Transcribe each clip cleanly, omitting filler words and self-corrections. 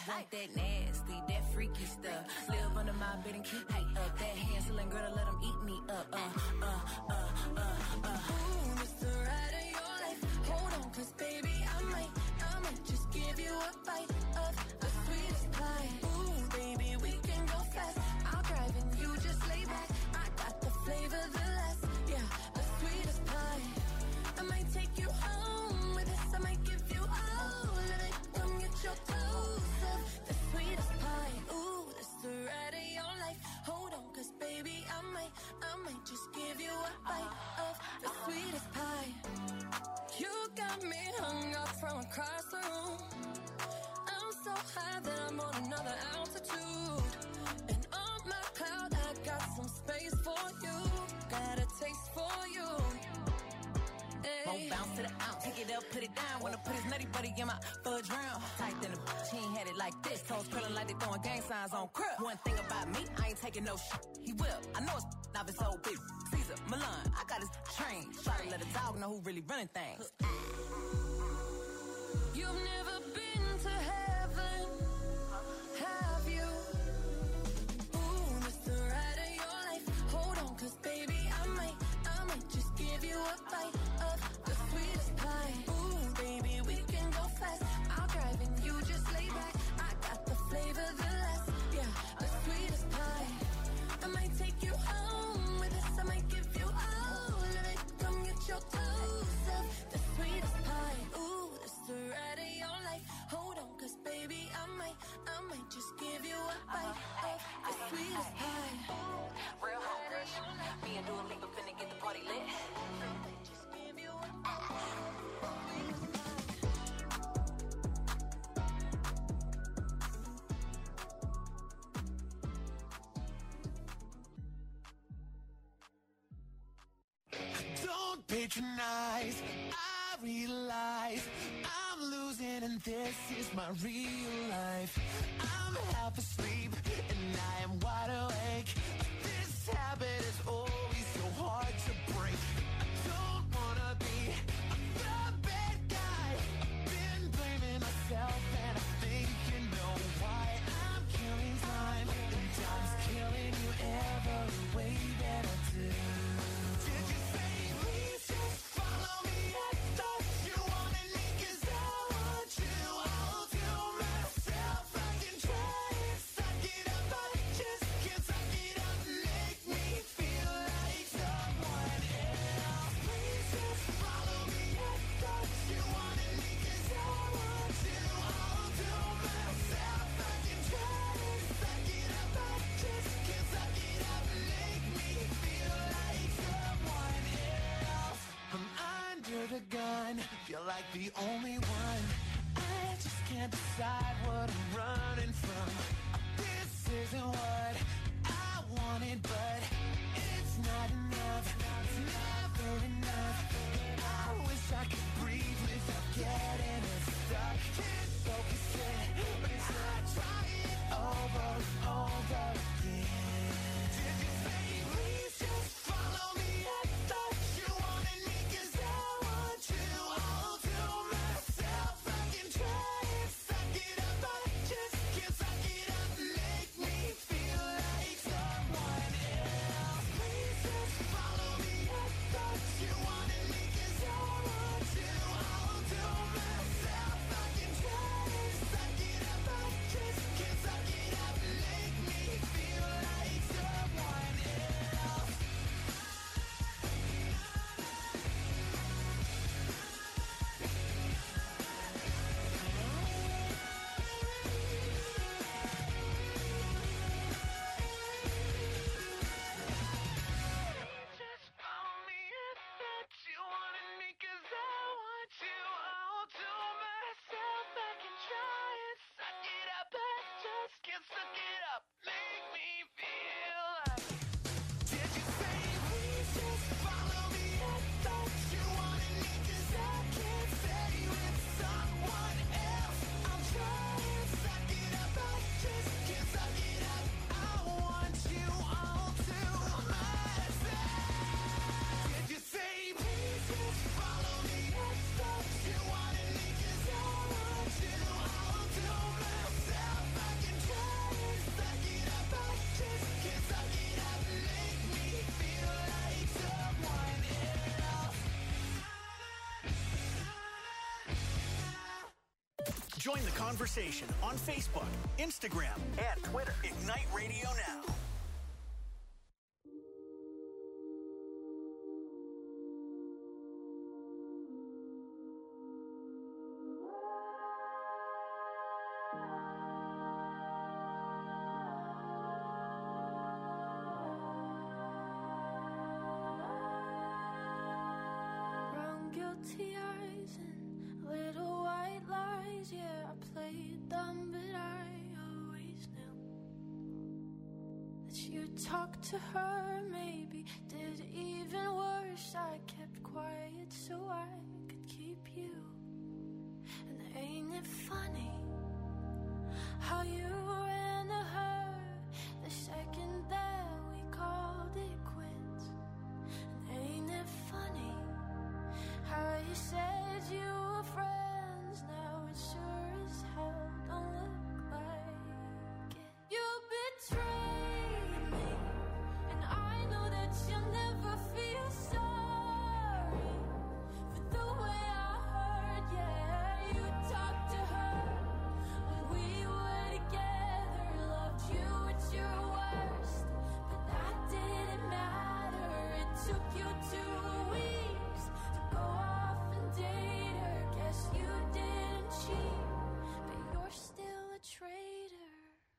want that nasty, that freaky stuff. Live under my bed and keep me up. That Hansel girl to let him eat me up. Ooh, it's the ride of your life. Hold on, 'cause baby, I might just give you a bite of the sweetest pie. Ooh, baby, we can go fast. I'll drive and you just lay back. I got the flavor, the last, yeah, the sweetest pie. I might take you home with this. I might give you all of it. Come get your dose of the sweetest pie. Ooh, it's the ride of your life. Hold on, 'cause baby, I might just give you a bite of the sweetest pie. You got me hung up from across the room. I'm so high that I'm on another altitude. And on my cloud, I got some space for you. Got a taste for you. Won't bounce to the ounce, take it up, put it down. Wanna put his nutty buddy in my fudge round. Tight than a bitch, he ain't had it like this. Toes curling like they throwing gang signs on crib. One thing about me, I ain't taking no shit. He will, I know it's not his whole big. Caesar, Milan, I got his train. Try to let a dog know who really running things. You've never been to heaven, have you? Ooh, it's the ride of your life. Hold on, 'cause baby, I might just give you a bite of the sweetest pie. Ooh, baby, we can go fast. I'll drive and you just lay back. I got the flavor, the last, yeah, the sweetest pie. I might take you home with us. I might give you all of it. Come get your dose of the sweetest pie. Ooh, it's the ride of your life. Hold on, 'cause baby, I might just give you a bite of the sweetest pie. Real hot girl, me and Dua Lipa finna get the party lit. Just give you a Don't patronize, I realize I'm losing and this is my real life. I'm half asleep and I am wide awake. This habit is always so hard to break. I don't wanna be the bad guy. I've been blaming myself and I think you know why. I'm killing time and time's killing you every way that I do. Did you say please just follow me? I thought you wanted me 'cause I want you. I'll do myself. I can try and suck it up, but I just can't suck it up. Make me feel like someone else. Please just follow me. I thought you wanted me 'cause I want you. I'll do myself. I can try and suck it up, but I just can't suck it up. Make me feel like someone else. I'm under the gun, feel like the only one. I just can't decide what I'm running from. This isn't what I wanted, but it's not enough. It's never enough. I wish I could breathe without getting it stuck. Can't focus it, but I try it over and over again. Did you say please just follow me? I thought you wanted me 'cause I want you. I'll do myself. I can try and suck it up, but I just can't suck it up. Make me feel like someone else. Please just follow me. I thought you wanted me 'cause I want you. I'll do myself. I can try and suck it up, but I just can't suck it up. Make me feel like someone else. Just follow me. I thought you wanted me 'cause I want you. I'll do myself. I can try and suck it up, but I just can't suck it up. Make me feel like. Did you say please just follow me? I thought you wanted me 'cause I can't stay with someone else. I'll try and suck it up, but I just can't suck it up. I want you. I'll do myself. Did you say please just follow me? I thought you wanted me 'cause I want you. I'll do myself. Join the conversation on Facebook, Instagram, and Twitter. Ignite Radio Now. Guilty eyes and little white lies. Yeah, I played dumb, but I always knew that you'd talk to her. Maybe did even worse. I kept quiet so I could keep you. And ain't it funny how you ran to her the second that we called it quits? And ain't it funny how you said you were friends, now it sure as hell don't look like it. You betrayed me, and I know that you'll never feel sorry for the way I hurt. Yeah, you talked to her when we were together, loved you at your worst, but that didn't matter. It took you 2 weeks to go off and date her. Guess you didn't cheat, but you're still a traitor.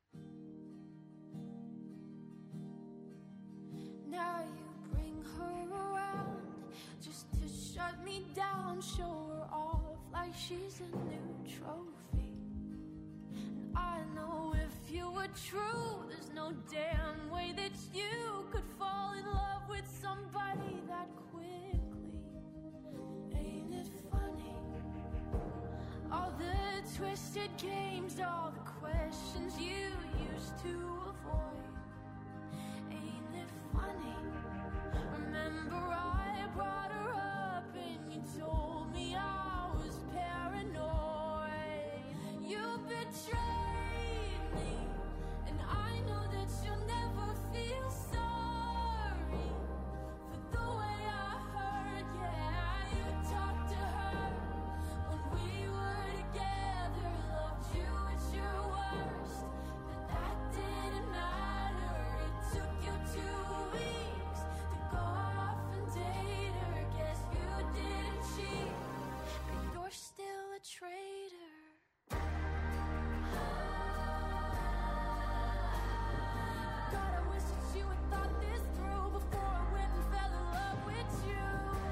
Now you bring her around just to shut me down, show her off like she's a new trophy. And I know if you were true, there's no damn way that you could fall in love with somebody that quickly. Ain't it funny? All the twisted games, all the questions you used to avoid. Ain't it funny? Remember I brought her up and you told me I was paranoid. You betrayed me, and I know that you'll never feel sorry for the way I hurt. Yeah, you talked to her when we were together, loved you at your worst, but that didn't matter. It took you 2 weeks to go off and date her. Guess you didn't cheat, but you're still a traitor. God, I wish that you had thought this through before I went and fell in love with you.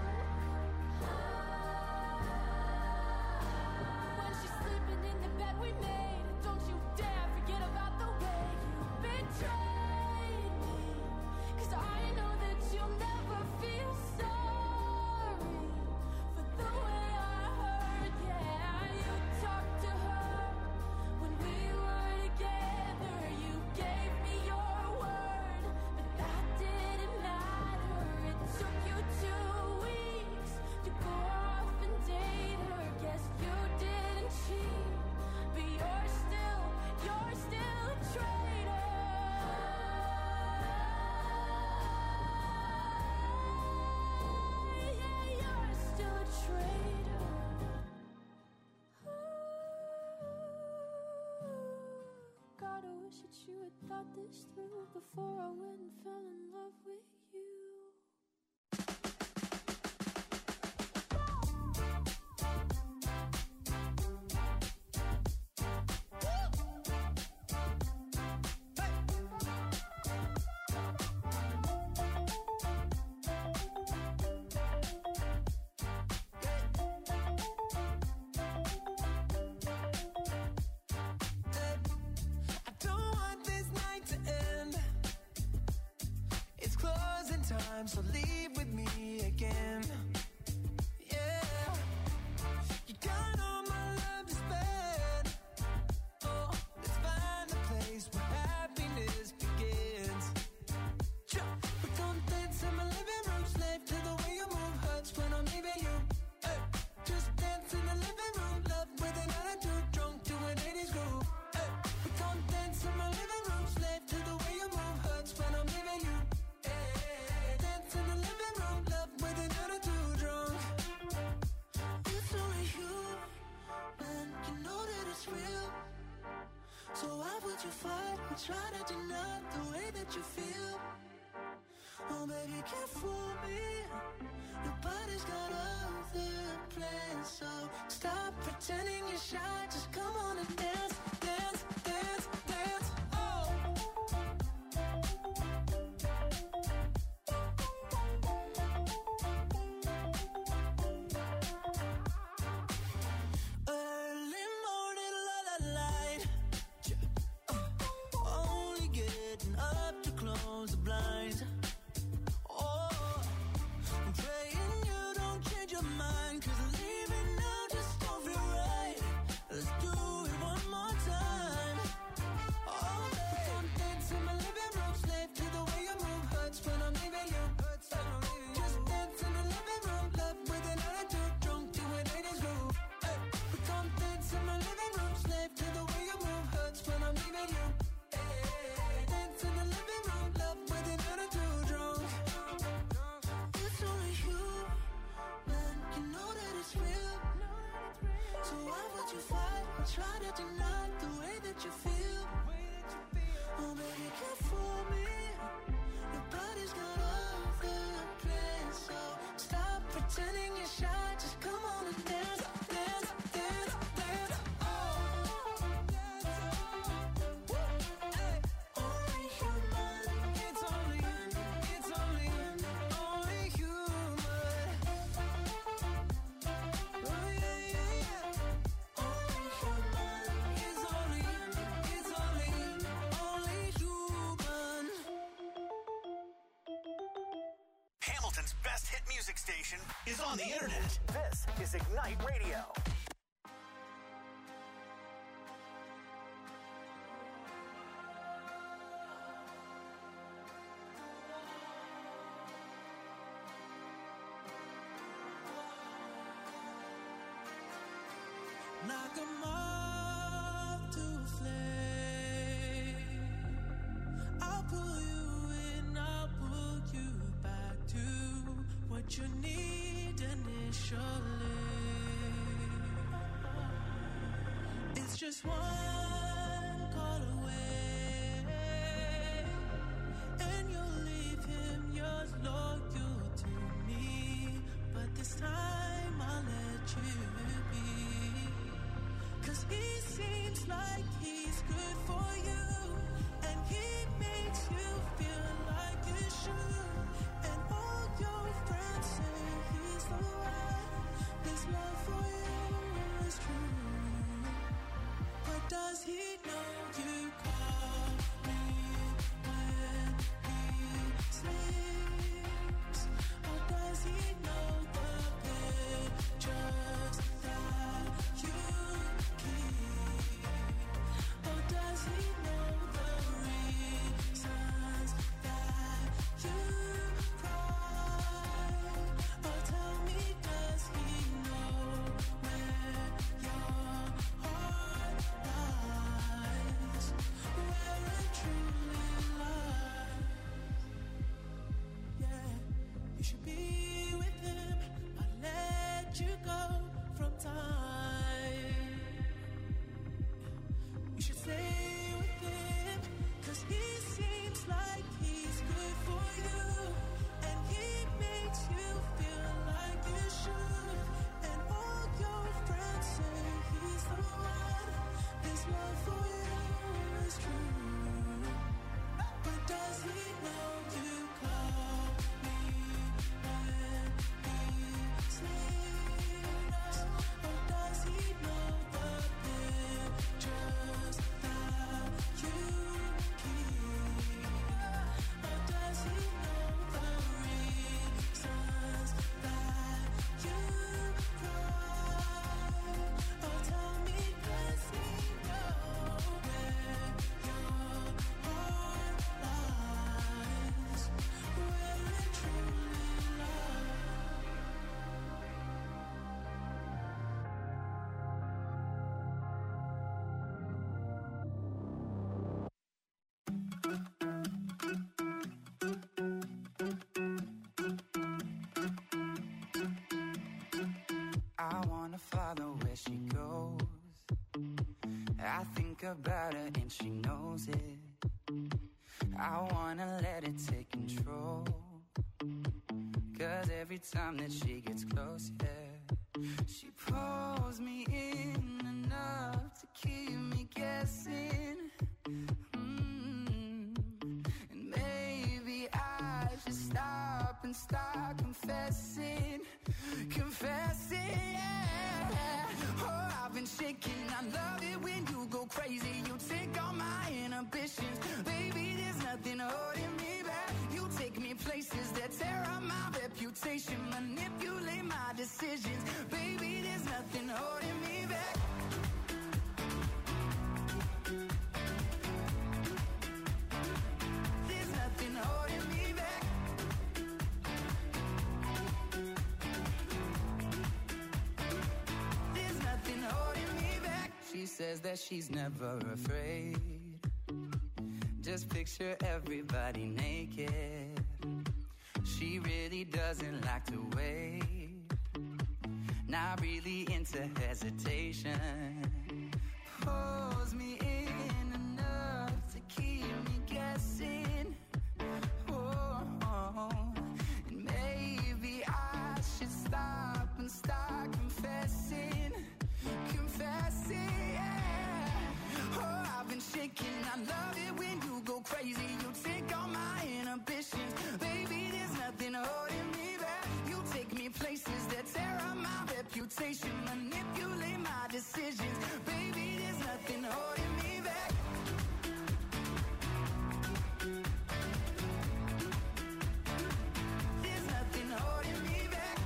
When she's sleeping in the bed we made, don't you dare forget about the way you betrayed me. 'Cause I know that you'll never feel sorry for the way I hurt. Yeah, you talked to her when we were together. You gave me your word, but that didn't matter. It took you 2 weeks to go off and date her. Guess you didn't cheat, but you're still a traitor. Yeah, you're still a traitor. God, I wish that you had thought this through before I went and fell in love with you. I don't want this night to end. It's close. why would you fight or try to deny the way that you feel? Oh baby, can't fool me. Nobody's got other plans, so stop pretending you're shy. Just come on and dance, dance, dance, dance. Oh. Early morning, la la light. Only getting up to close the blinds. Praying you don't change your mind, 'cause leaving now just don't feel right. Let's do it one more time. Oh, baby, come dance in my living room, slave to the way you move. Hurts when I'm leaving you. Just dance in the living room, love with an attitude, drunk to an 80s groove. Hey, come dance in my living room, slave to the way you move. Hurts when I'm leaving you. Hey, dance in the living room, love with an attitude, drunk. It's only human, you know that it's real. So why would you fight or try to deny the way that you feel? Oh baby, can't fool me. Nobody's got other plans, so stop pretending you're shy. Just come on and dance, dance, dance, dance. Oh, hey. Only human. It's only human. Oh yeah, yeah, yeah. Only human. It's only human. Hamilton's best hit music station is on the internet. This is Ignite Radio. Like a moth to a flame, I'll pull you in, I'll pull you back to what you need initially. It's just one call away, and you'll leave him, yours loyal to me. But this time I'll let you be. 'Cause he seems like he's good for you, and he makes you feel like you should. And all your friends say he's the one. His love for you is true. But does he know you call me when he sleeps? Or does he know the pictures that you keep? Or does he know the reasons that you cry? Or tell me, does he know where your heart lies? Where it truly lies? Yeah, you should be with him, but let you go from time. You should stay with him, 'cause he seems like he's good for you, and he makes you feel like you should. And all your friends say he's the one. His love for you is true. But does he know you call me when he sleeps? Or does he know the pictures that you keep? Or does he know the reasons that you cry? Or tell me, does he know where your heart lies? Where it truly lies? I wanna follow where she goes. I think think about her and she knows it. I wanna let it take control, 'cause every time that she gets close, yeah, she pulls me in enough to keep me guessing. And maybe I should stop and start confessing, yeah. Oh, I've been shaking. I love it when you go crazy. You take all my inhibitions. Baby, there's nothing holding me back. You take me places that tear up my reputation, manipulate my decisions. Baby, there's nothing holding me back. There's nothing holding me back. There's nothing holding me back. She says that she's never afraid. Just picture everybody naked. She really doesn't like to wait. Not really into hesitation. Pulls me in enough to keep me guessing. Oh, and maybe I should stop and start confessing, yeah. Oh, I've been shaking. I love it when you go crazy. You take all my inhibitions. Baby, there's nothing holding me back. You take me places that tear up my reputation, manipulate my decisions. Baby, there's nothing holding me back. There's nothing holding me back.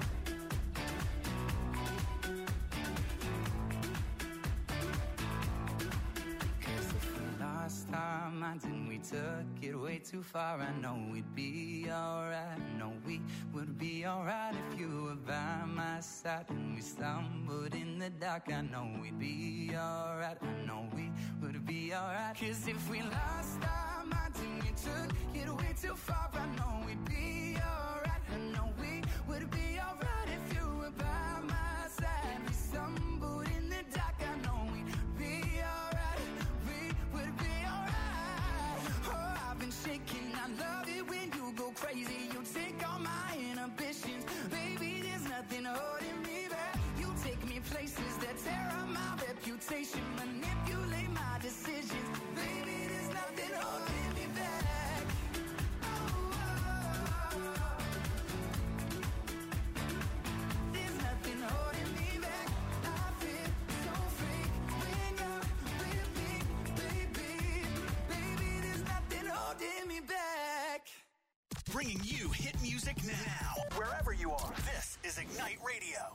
Last time I didn't, we took it way too far. I know we'd be alright. I know we would be alright if you were by my side. And we stumbled in the dark. I know we'd be alright. I know we would be alright. 'Cause if we lost our minds and we took it way too far, I know we'd be alright. I know we would be alright if you were by my side. We stumbled in the dark. I know we'd be alright. Shaking, I love it when you go crazy. You take all my inhibitions. Baby, there's nothing holding me back. You take me places that tear up my reputation, manipulate my decisions. Baby, there's nothing holding me back. Oh, oh, oh. There's nothing holding me back. I feel so free when you're with me, baby. Baby, there's nothing holding me back. Bringing you hit music now, wherever you are. This is Ignite Radio.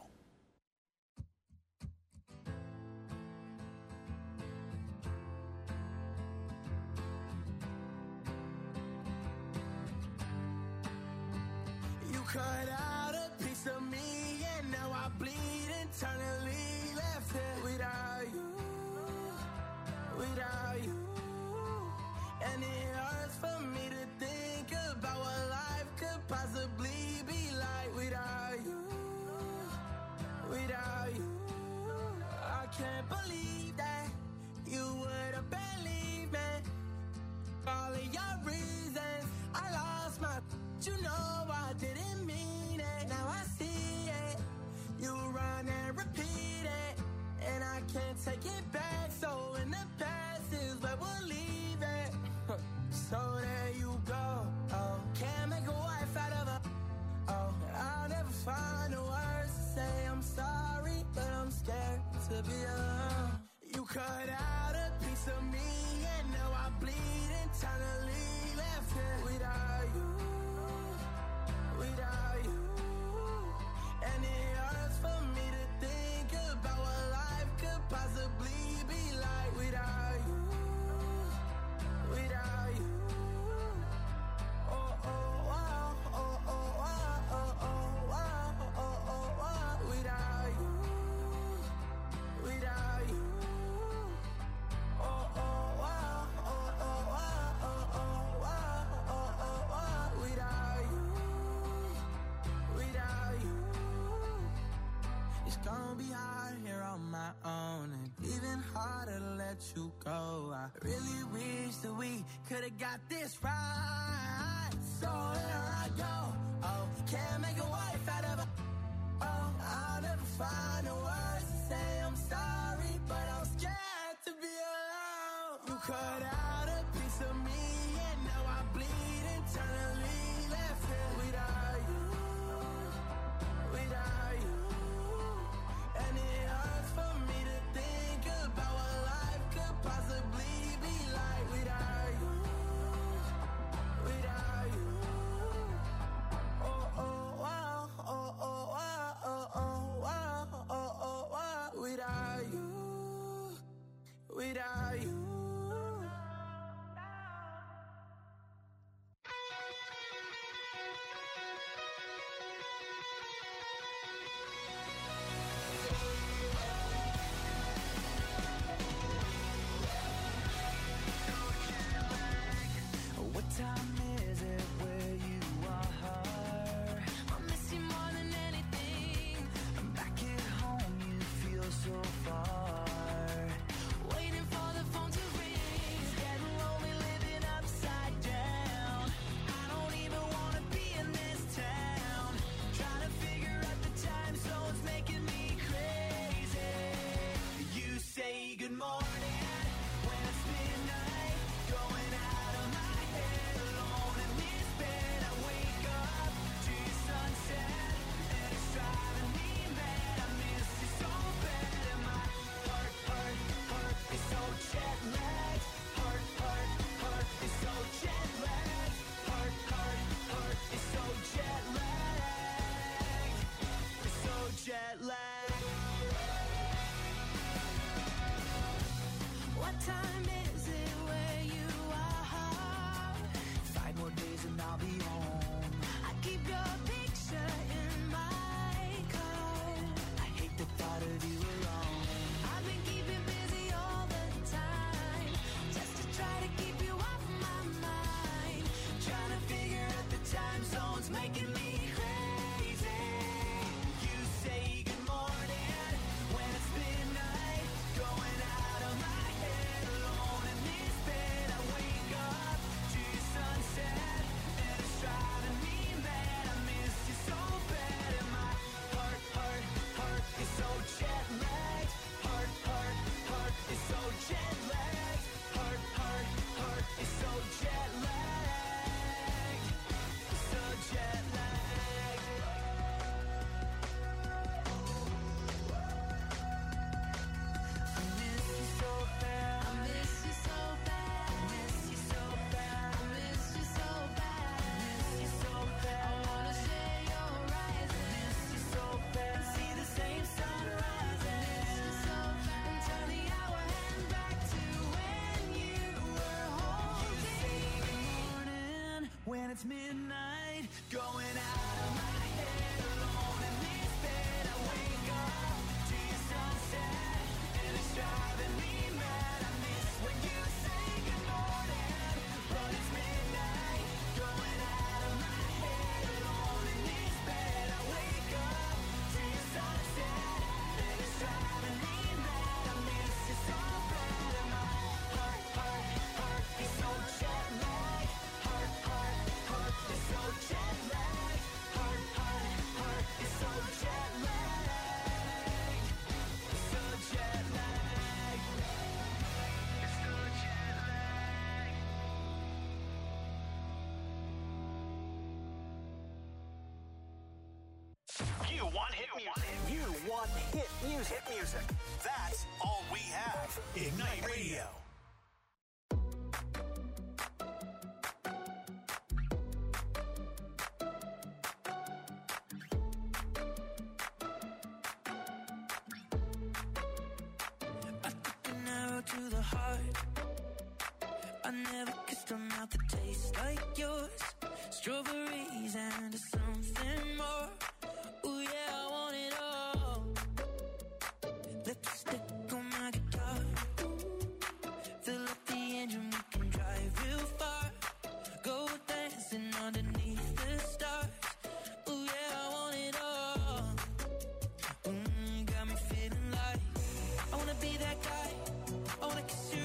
You cut out a piece of me, and now I bleed internally. Left here without you, without you. And it hurts for me to think about what life could possibly be like without you, without you. I can't believe that you would have believed me. All of your reasons, I lost my, you know I didn't mean it. Now I see it, you run and repeat it, and I can't take it back. So in the past is where we'll leave it. So there you go. Oh, can't make a wife out of her. Oh, I'll never find the words to say I'm sorry, but I'm scared to be alone. You cut out a piece of me, and now I bleed internally. Left here without you, without you. And it hurts for me to think about what life could possibly be like without you, without you. Oh, oh, wow, oh, oh, wow, oh, oh, wow, oh, oh, wow. Without you, without you. Oh, oh, wow, oh, oh, wow, oh, oh, wow, oh, oh, wow. Without you, without you. It's gonna be hard here on my own, and even harder to let let you go. I really wish that we could've got this right. So here I go. Oh, can't make a wife out of a. Oh, I'll never find the words to say I'm sorry, but I'm scared to be alone. You cut out a piece of me, and now I bleed internally. Left here without you, without you. And it hurts for me to think about what life could possibly be like without you, without you. Oh, oh, wow, oh, oh, wow, oh, oh, wow, oh, oh, wow. Without you, without you. What time is it where you are? I miss you more than anything. I'm back at home, you feel so far. Waiting for the phone to ring. Getting lonely, living upside down. I don't even wanna be in this town. Trying to figure out the time zones, making me crazy. You say good morning when it's midnight. Going out of my head, alone in this bed. I wake up to your sunset, and it's driving me mad. I miss you so bad, and my heart is so jet lagged. Heart is so jet lagged. Heart is so jet lagged. It's so jet lagged. What time is it where you are? 5 more days and I'll be home. I keep your picture in my car. I hate the thought of you alone. I've been keeping busy all the time, just to try to keep you off my mind. Trying to figure out the time zones, making me crazy. You say good morning when it's midnight. Going out of my head, alone in this bed. I wake up to your sunset, and it's driving me mad. I miss you so bad, and my heart is so jet lagged. Heart is so jet lagged. Heart is so jet lagged. So jet lagged. I miss you so bad. I miss you so bad. I miss you so bad. I miss you so bad. I miss you so bad. I wanna share your rise. I miss you so bad. And see the same sunrise. I miss you so bad. And turn the hour hand back to when you were holding. You say good morning when it's midnight. Going out of my head, alone in this bed. I wake up to your sunset, and it's driving me mad. I miss when you say good morning, but it's midnight. Going out of my head, alone in this bed. I wake up to your sunset, and it's driving me mad. I miss you so bad, and my heart is so jet lagged. Heart is so jet lagged. Heart is so jet lagged. So jet lagged. It's so jet lagged. You want hit music. You want hit music. Hit music. That's all we have. Ignite Radio. I took an arrow to the heart. I never kissed a mouth that tastes like yours. Strawberries and something more. Ooh yeah, I want it all. Lipstick on my guitar. Fill up the engine, we can drive real far. Go dancing underneath the stars. Ooh yeah, I want it all. Got me feeling like I wanna be that guy. I wanna kiss you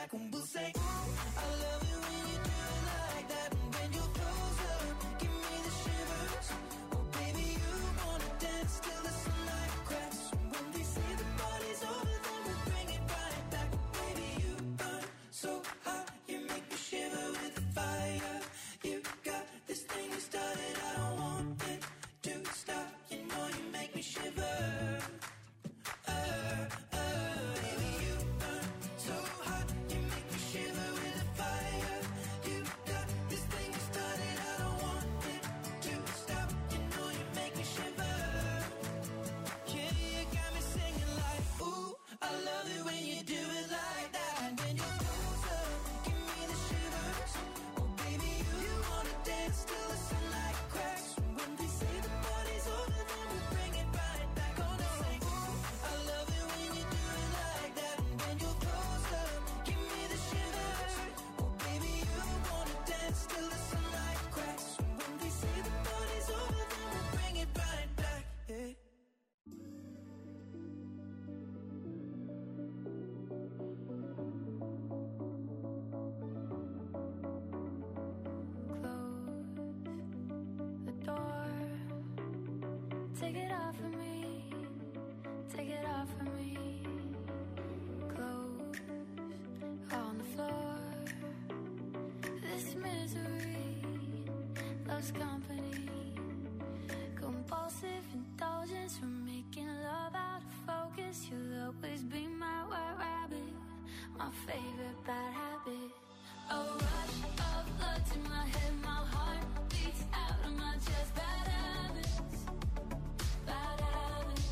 back and we'll say, ooh, I love it when you do it like that. And when you're closer, give me the shivers. Oh baby, you wanna dance till the sunlight cracks. When they say the party's over, then we'll bring it right back. Baby, you burn so hot, you make me shiver with the fire. You got this thing you started, I don't want it to stop. You know you make me shiver. Baby, you burn so hot, you make me shiver with the fire. You got this thing you started, I don't want it to stop. You know you make me shiver. Yeah, you got me singing like, ooh, I love it when you do it like that. And when you're closer, give me the shivers. Oh baby, you wanna dance till the sunlight cracks. When they say the party's over, then we'll bring it right back. Gonna say, ooh, I love it when you do it like that. And when you're closer, give me the shivers. Oh baby, you wanna dance till the sunlight cracks. When they say the party's over, then we'll bring it right back. Yeah. The door. Take it off of me. Take it off of me. Clothes on the floor. This misery loves company. Compulsive indulgence from making love out of focus. You'll always be my white rabbit. My favorite bad habit. A rush of blood to my head, my heart beats out of my chest. Bad habits, bad habits.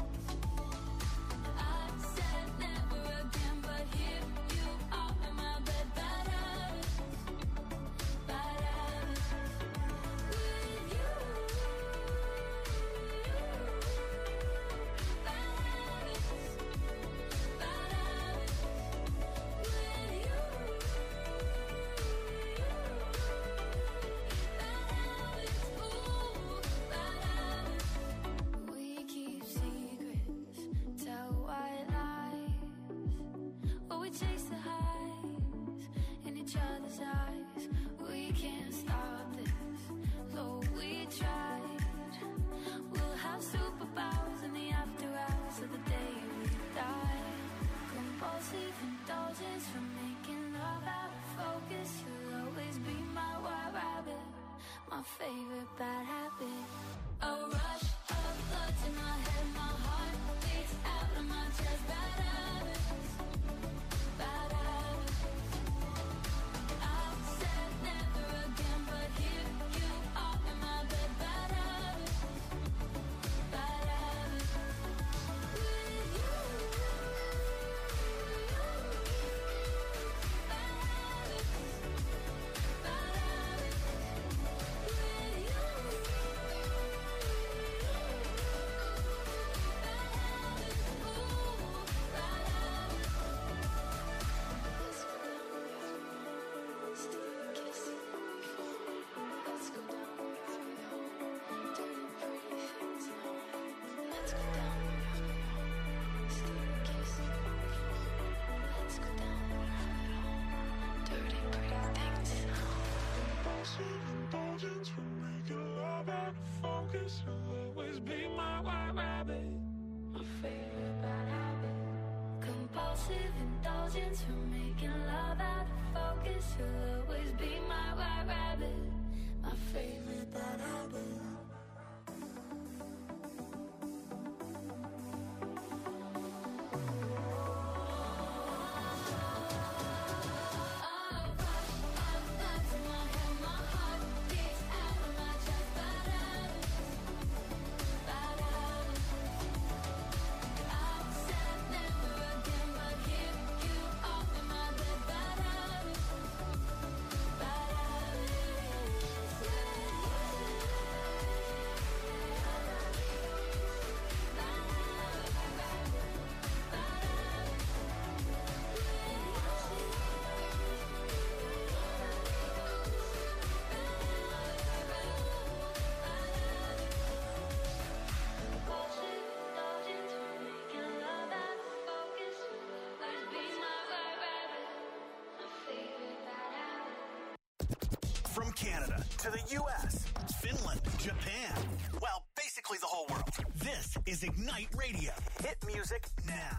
I said never again, but here you are in my bed. Bad habits, bad habits. With you, bad habits, bad habits. With you. We keep secrets, tell white lies, or we chase the highs in each other's eyes. We can't stop this, though we tried. We'll have superpowers in the after hours of the day we die. Compulsive indulgence from making love out of focus. You'll always be my white rabbit, my favorite bad habit. A rush of blood to my head, my heart beats out of my chest. Bad habits, bad habits. I said never again, but here you are in my bed. Bad habits, bad habits. With you, bad habits, bad habits. With you. Indulgence will make your love out of focus. You'll always be my white rabbit. My favorite bad habit. Compulsive indulgence from making love out of focus. You'll always be my white rabbit. My favorite bad habit. Canada to the U.S., Finland, Japan. Well, basically the whole world. This is Ignite Radio. Hit music now.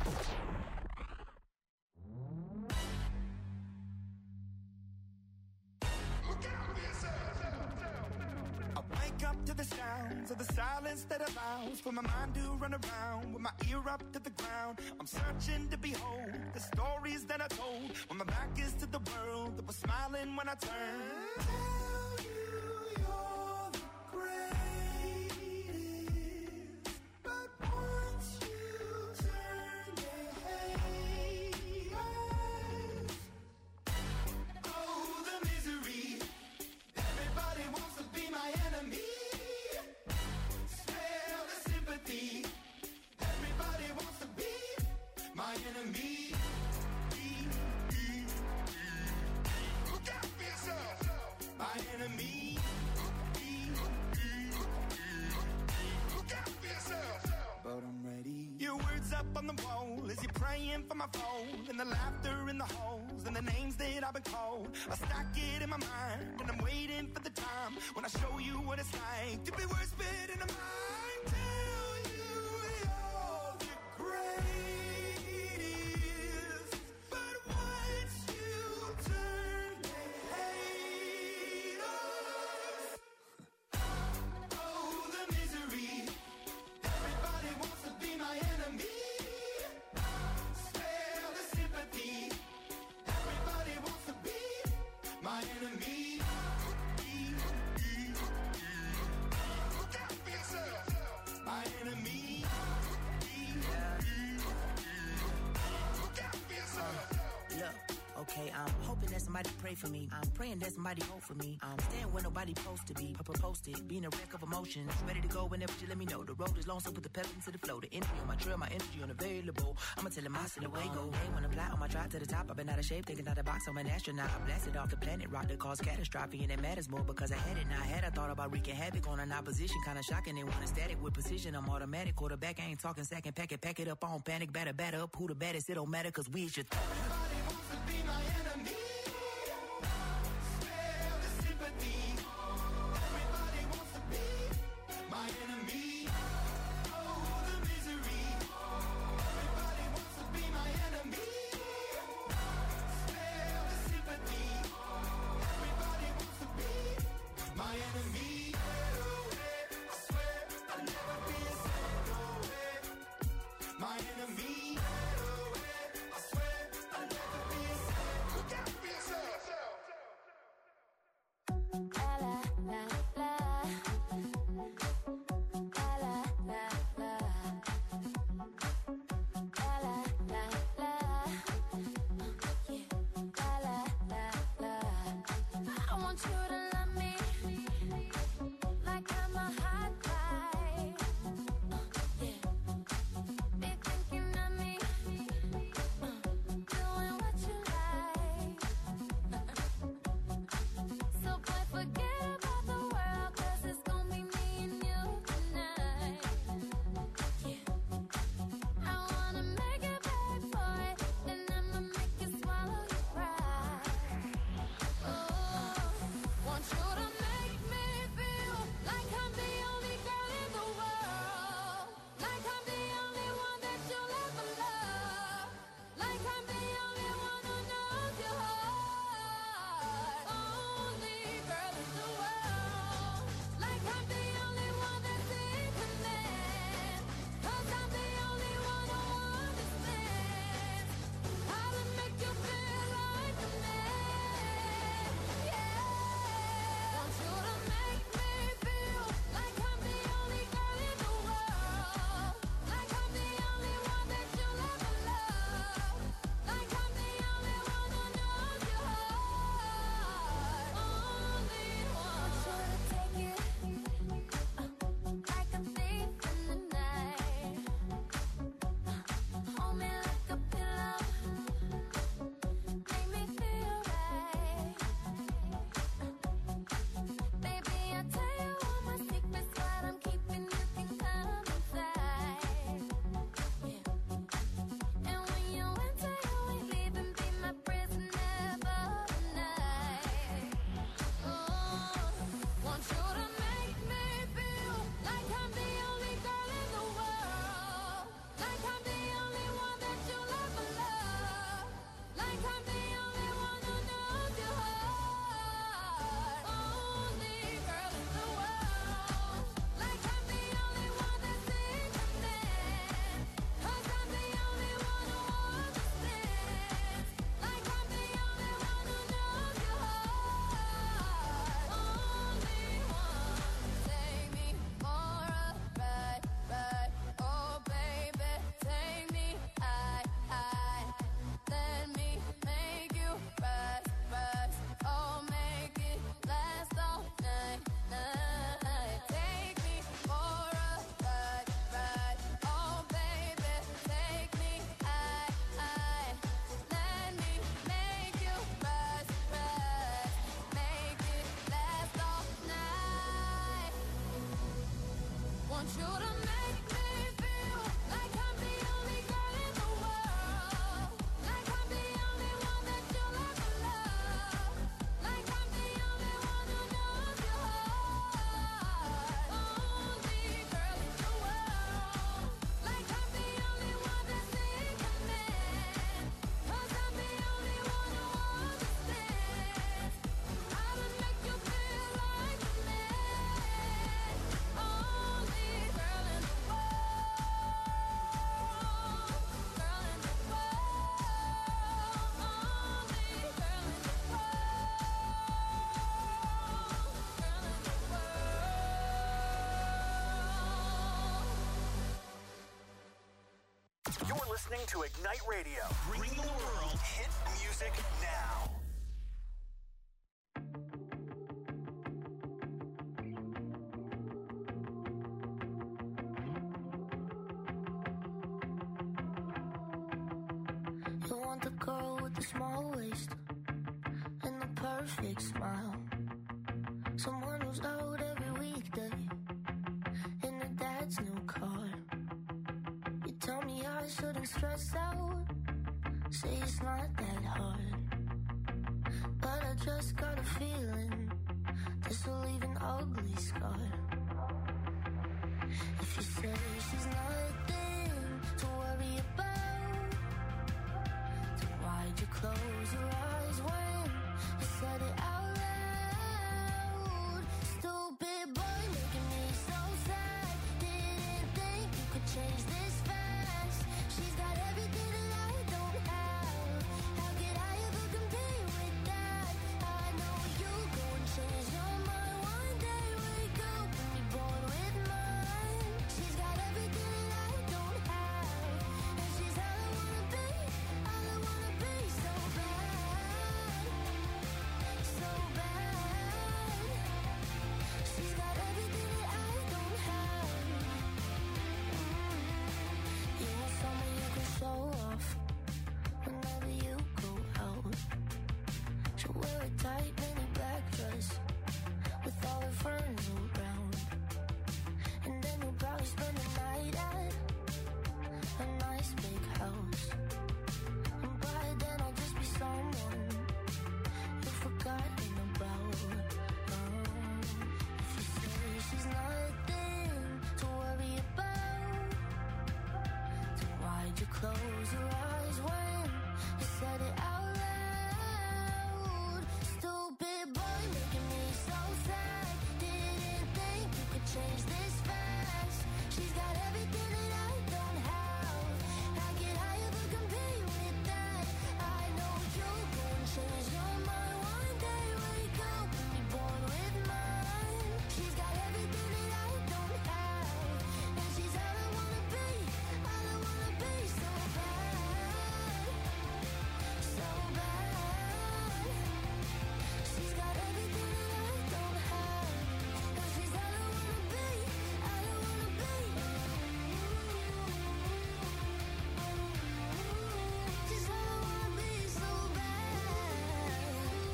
Wake up to the sounds of the silence that allows for my mind to run around with my ear up to the ground. I'm searching to behold the stories that I told when my back is to the world that was smiling when I turned. Tell you you're the greatest, but once you turn, they hate us. Oh, the misery. Everybody wants to be my enemy. Smell the sympathy. Everybody wants to be my enemy. Look out for yourself. My enemy. Look out for yourself. But I'm ready. Your words up on the wall as you're praying for my phone, and the laughter in the halls and the names that I've been called. I stack it in my mind and I'm waiting for the time when I show you what it's like to be worse fit in a mind. Tell you you're the greatest, but once you turn, they hate us. Oh, the misery. Everybody wants to be my enemy. Spare the sympathy. Everybody wants to be my enemy. Look out for yourself. My enemy. Look out for yourself. Look, okay, I'm hoping that somebody pray for me. I'm praying that somebody hope for me. I'm staying where nobody supposed to be. Posted, being a wreck of emotions. Ready to go whenever you let me know. The road is long, so put the pedal into the flow. The energy on my trail, my energy unavailable. I'ma tell him I see the way go. Hey, when I'm fly on my drive to the top, I've been out of shape, taking out the box. I'm an astronaut. I blasted off the planet, rock that caused catastrophe, and it matters more because I had it. Now I had a thought about wreaking havoc on an opposition, kinda shocking. They want a static with precision. I'm automatic, quarterback. I ain't talking second, pack it up on panic, batter up. Who the baddest? It don't matter, cause we is your Everybody wants to be my enemy. Spare the sympathy. Everybody wants to be my enemy. Oh, the misery. Everybody wants to be my enemy. Spare the sympathy. Everybody wants to be my enemy. I swear I'll never be a second away. My enemy. I swear I'll listening to Ignite Radio, bringing the world hit music now. You want the girl with the small waist and the perfect smile. Someone who's out every weekday in her dad's new car. You tell me I shouldn't stress out, say it's not that hard. But I just got a feeling this will leave an ugly scar. If you say she's nothing to worry about, then why'd you close your eyes when you said it out loud? Stupid boy making me so sad. Didn't think you could change this fast. She's got everything that I don't have. How could I ever compete with that? I know you go and change your mind one day. Wake up and be born with mine. She's got everything that I don't have, and she's all I wanna be, all I wanna be. So bad, so bad. She's got everything that I don't have. You want someone you can show off whenever you go out. She'll wear a tight mini black dress with all her friends around, and then you'll probably spend the night at a nice big house. And by then I'll just be someone you've forgotten about. If you say she's nothing to worry about, then why'd you close your eyes when you said it out loud? Stupid boy making me so sad. Didn't think you could change this fast. She's got everything that I don't have. How could I ever compete with that? I know you'll go and change your mind one day. Wake up and be born with mine. She's got everything that I don't have, and she's all I wanna be, all I wanna be. So bad, so bad. She's got everything that I don't have, and she's all I wanna be, all I wanna be. She's all I wanna be, so bad.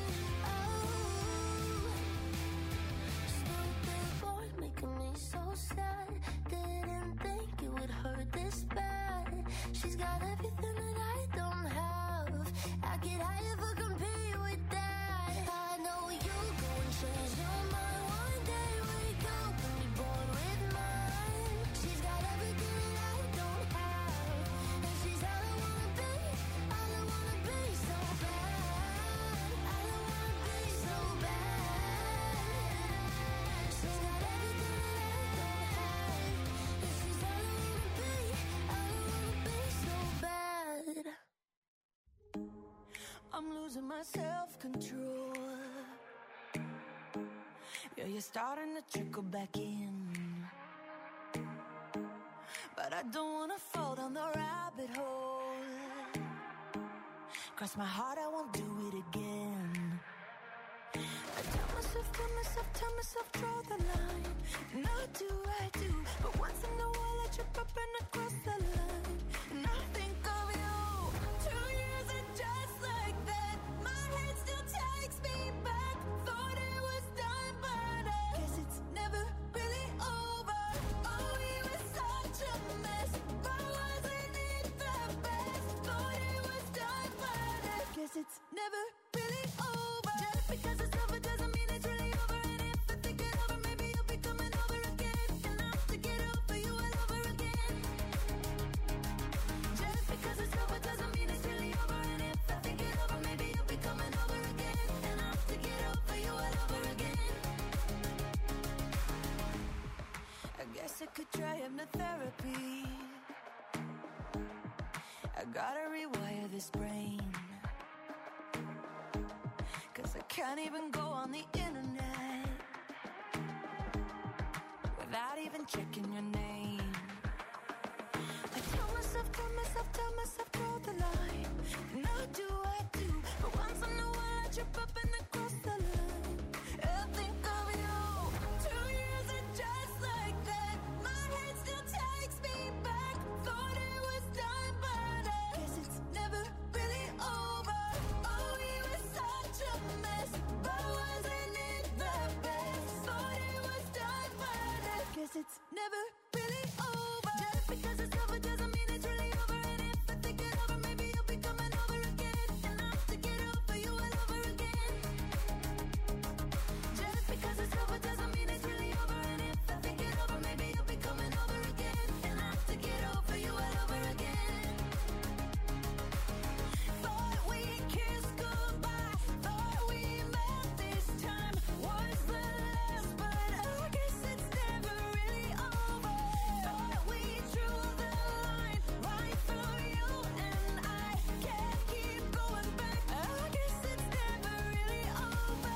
Stupid boy making me so sad. Didn't think it would hurt this bad. She's got everything that I don't have. How could I ever compete with that? I know you'll go and change your mind one day. Wake up and be born with mine. She's got everything that I don't have, and she's all I wanna be, all I wanna be. So bad, all I wanna be. So bad. She's got everything that I don't have, and she's all I wanna be, all I wanna be. So bad. I'm losing my self-control. Yeah, you're starting to trickle back in, but I don't wanna fall down the rabbit hole. Cross my heart, I won't do it again. I tell myself, draw the line. And I do, but once in a while I trip up and I cross the line. And I think of you. 2 years and just like that, my head still takes me back. Thought it was done, but I guess it's never really over. Oh, we were such a mess, but wasn't it the best? Thought it was done, but I guess it's never really over. Just because it's over doesn't mean it's really over. And if I think it over, maybe you'll be coming over again. And I'll have to get over you all over again. Just because it's over doesn't mean it's really over. And if I think it over, maybe you'll be coming over again. And I'll have to get over you all over again. I guess I could try hypnotherapy. I gotta rewire this brain, 'cause I can't even go on the internet without even checking your name. I tell myself tell myself, draw the line. And I do, but once in a while I trip up and I cross the line. I think of you. 2 years and just like that, my head still takes me back. Thought it was done, but I guess it's never really over. Oh, we were such a mess, but wasn't it the best? Thought it was done, but I guess it's never really over. Just because it's over doesn't mean it's really over. And if I think it over, maybe you'll be coming over again. And I'll have to get over you all over again. Just because it's over doesn't mean it's really over. And if I think it over, maybe you'll be coming over again. And I'll have to get over you all over again. Thought we kissed goodbye, thought we met this time was the last, but I guess it's never really over. Thought we drew the line right through you and I can't keep going back. I guess it's never really over.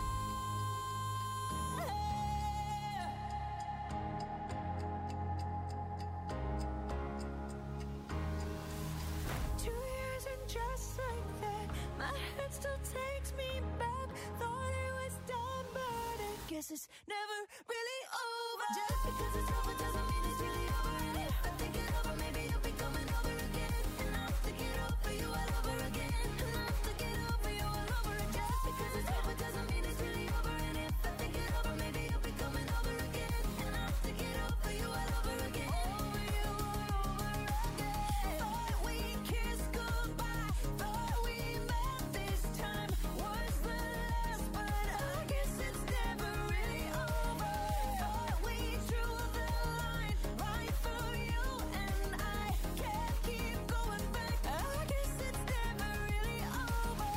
2 years and just like that, my head still takes me back. Thought it was done, but I guess it's never really over. Just because it's over doesn't mean it's really over. And if I think it over, maybe you'll be coming over again. And I'll have to get over you all over again. And I'll have to get over you all over again. Just because it's over doesn't mean it's really over. And if I think it over, maybe you'll be coming over again. And I'll have to get over you all over again. Over you all over again. Thought we kissed goodbye, thought we met this time was the last, but I guess it's never really over. Thought we drew the line right through you and I can't keep going back. I guess it's never really over.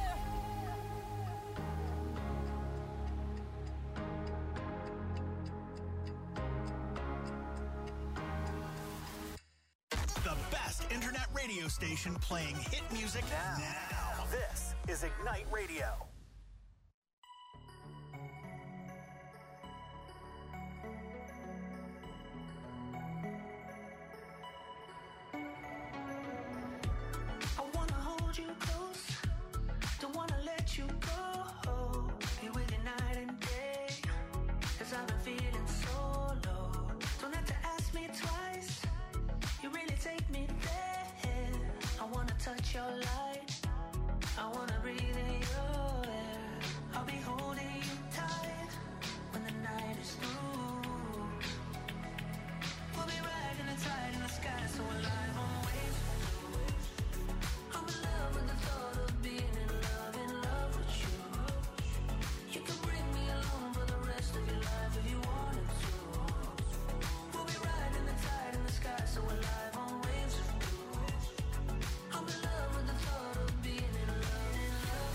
The best internet radio station playing hit music now. This is Ignite Radio. I wanna hold you close, don't wanna let you go. Be with you night and day, 'cause I've been feeling so low. Don't have to ask me twice, you really take me there. I wanna touch your light, I wanna breathe in your air. I'll be holding you tight when the night is through. We'll be riding the tide in the sky, so alive on waves. I'm in love with the thought of being in love with you. You can bring me along for the rest of your life if you wanted to. We'll be riding the tide in the sky, so alive on waves of blue. I'm in love with the thought of being in love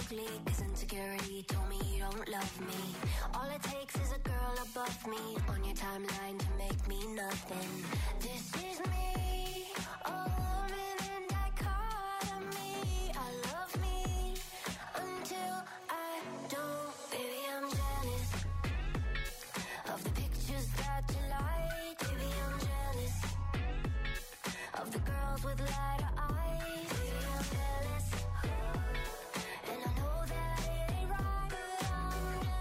ugly, cause insecurity told me you don't love me. All it takes is a girl above me on your timeline to make me nothing. This is me, a woman in dichotomy. I love me until I don't. Baby, I'm jealous of the pictures that you like. Baby, I'm jealous of the girls with lighter eyes. Baby, I'm jealous, and I know that it ain't right, but I'm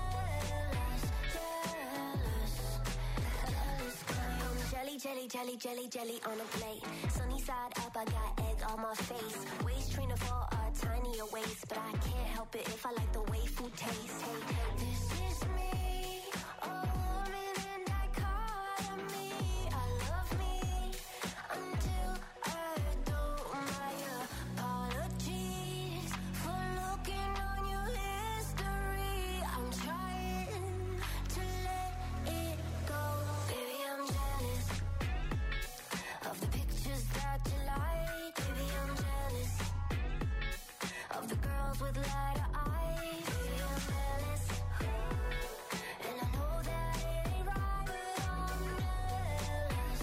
jealous kind. I'm jelly, jelly, jelly, jelly, jelly on a plate. Sunny side up, I got egg on my face. Waist trainer for a tinier waist, but I can't help it if I like the way food tastes. Hey, this is me, a woman in dichotomy. I love me until I don't. My apologies for looking on your history. I'm trying to let it go. Baby, I'm jealous of the pictures that you like. Baby, I'm jealous of the girls with lighter eyes. Baby, I'm jealous, and I know that it ain't right, but I'm jealous,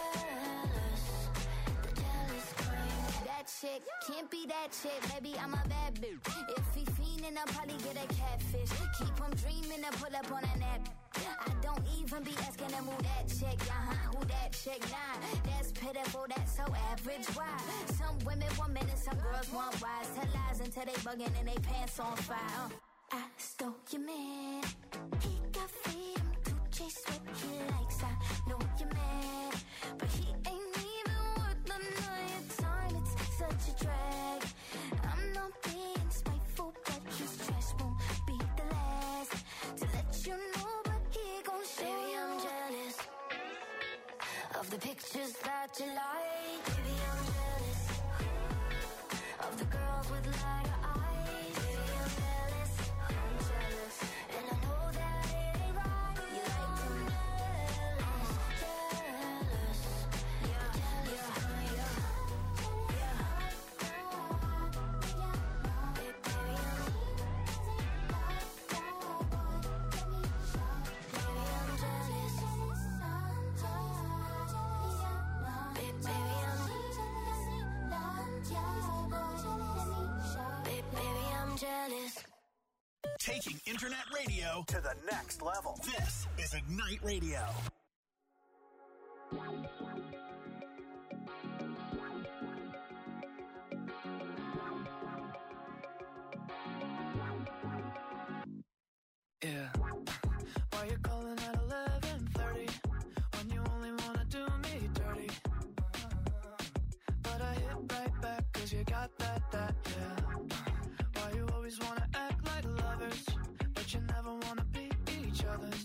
the jealous kind. That chick can't be that chick, baby, I'm a bad bitch. If he fiendin', I'll probably get a catfish. Keep him dreamin' to pull up on a nap. I don't even be asking him who that chick, who that chick, nah. That's pitiful, that's so average, why? Some women want men and some girls want wise. Tell lies until they buggin' and they pants on fire. I stole your man, he got freedom to chase what he likes. I know you're mad, but he ain't even worth the night time. It's such a drag. I'm not being spiteful, but his trash won't be the last to let you know, but he gon' show. Baby, I'm jealous of the pictures that you like. Baby, I'm jealous of the girls with lighter eyes. Baby, I'm jealous, and I know that it ain't right. You like them jealous, yeah, jealous kind, yeah. Jealous. Taking internet radio to the next level. This is Ignite Radio. Yeah. Why you calling at 11:30 when you only wanna do me dirty? But I hit right back 'cause you got that, yeah. Why you always wanna act like lovers, but you never wanna be each other's?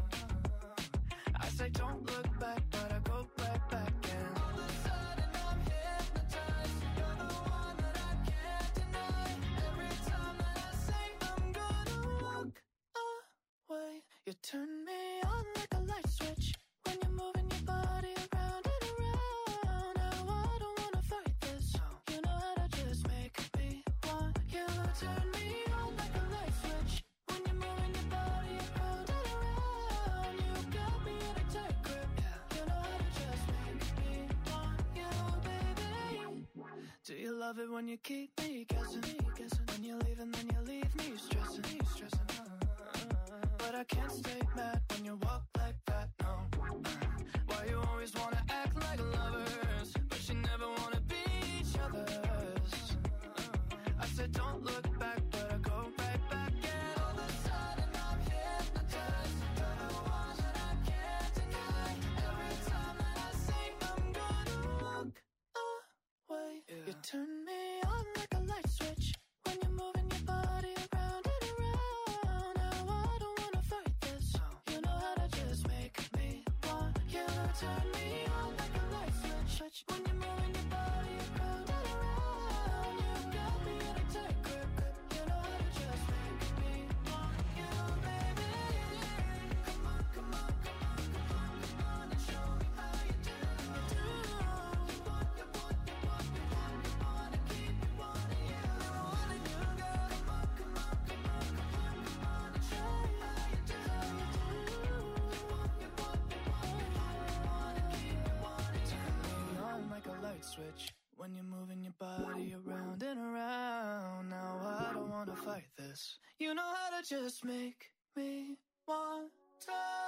I say don't look back, but I go right back and all of a sudden I'm hypnotized. You're the one that I can't deny. Every time that I say I'm gonna walk away, you turn me on like a light switch when you're moving your body around and around. Now I don't wanna fight this, you know how to just make me want you. Turn me on like a light switch when you're moving your body around and around. You got me in a tight grip, you know how to just make me want you, baby. Do you love it when you keep me guessing? When you leave and then you leave me stressing. But I can't stay mad when you walk like that, no. Why you always wanna act like lovers, but you never wanna be each other's? I said don't look back, but I go right back and all of a sudden I'm hypnotized. You're the one that I can't deny. Every time that I say I'm gonna walk away, you turn me on like a light switch when you're moving your body around and around. Now I don't wanna fight this, you know how to just make me want you. Turn me on like a light switch when you're moving your body around and around. You got me in a tight grip, you know how to just make me want you, baby. Come on, come on, come on, come on, come on and show me how you do. You want to keep me wanting you. I wanna you, girl. Come on, come your body around and around. Now I don't wanna fight this. You know how to just make me want to.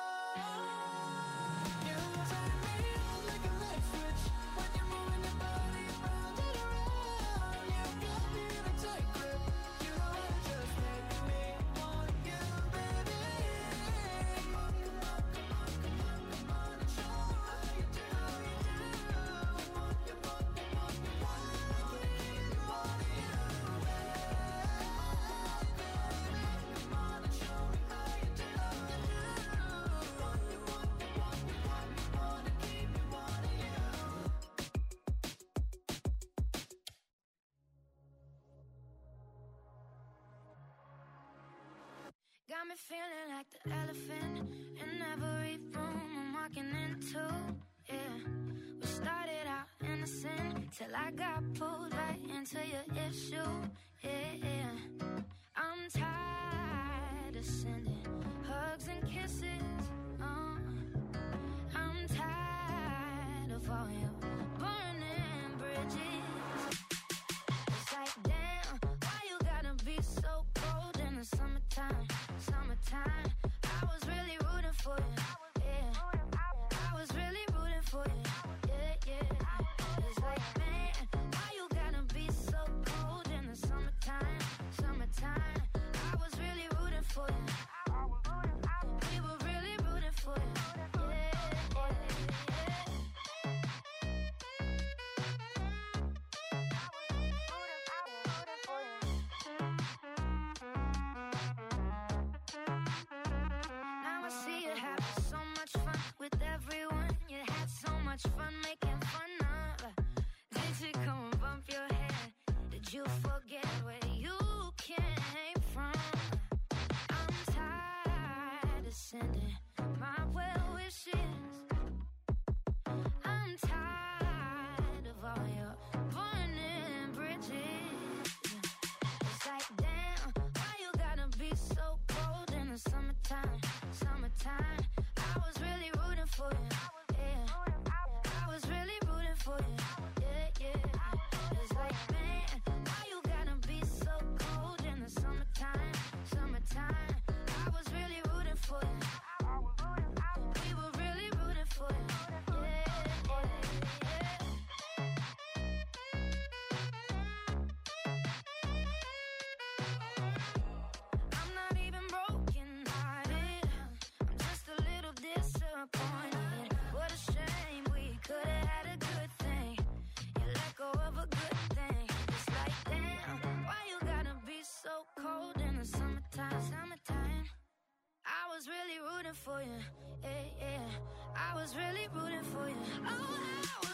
You turn me on like a light switch when you're moving your body around and around. You got me in a tight grip. You know how to just make me want you, baby. Come on, come on, come on, come on, come on and show me how you do, how you do. Want you, want you, want you, want you, want you, want you, baby. Come on and show me how you do, how you do. Want you, want you, want you, want you, wanna keep me wanting you. Got me feeling like the elephant in every room I'm walking into. Yeah, we started out innocent till I got pulled right into your issue. Yeah, I'm tired of sending hugs and kisses. I'm tired of all your burning bridges. It's like, damn, why you gotta be so cold in the summertime? Summertime, I was really rooting for you. Yeah, I was really rooting for you. Yeah, yeah. It's like, man, why you gotta be so cold in the summertime? Summertime, I was really rooting for you. We were really rooting for you. Yeah, Now I see you having so much fun with everyone. You had so much fun making fun of. Did you come and bump your head? Did you forget where you came from? I'm tired of sending my well wishes. I'm tired of all your burning bridges. It's like, damn, why you gotta be so cold in the summertime? Summertime, I was really rooting for you. Yeah, I was really rooting for you. Yeah, yeah. It's like, man, why you gotta be so cold in the summertime? Summertime, I was really rooting for you. We were really rooting for you. Yeah, yeah, I'm not even broken hearted. I'm just a little disappointed. What a shame, we could have had a good thing. You let go of a good thing. It's like, damn, why you gotta be so cold in the summertime? Summertime, I was really rooting for you. Yeah, yeah, I was really rooting for you. Oh, how